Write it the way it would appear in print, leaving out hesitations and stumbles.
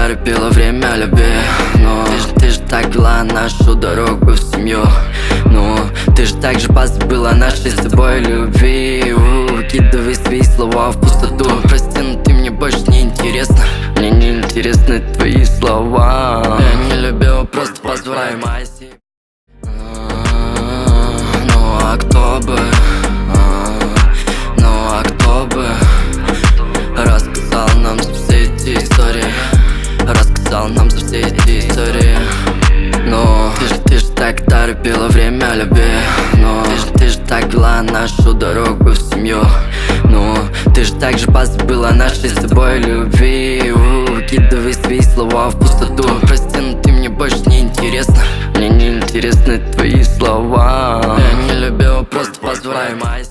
торопила время любви. Но ты же так вела нашу дорогу в семью. Ну, ты же так же позабыла нашей с тобой любви. Выкидывай свои слова в пустоту. Прости, но ты мне больше не интересна. Мне не интересны твои слова. Я не любил, просто позволяй моей себе. Ну а кто бы, рассказал нам за все эти истории, рассказал нам за все эти истории. Ну, ты же так торопила время любви. Ну, ты же так вела нашу дорогу в семью. Ну, ты же так же позабыла нашей с тобой любви. Выкидывай свои слова в пустоту. Прости, но ты мне больше не интересна. Мне не интересны твои слова. Я не любил, просто позволяй моей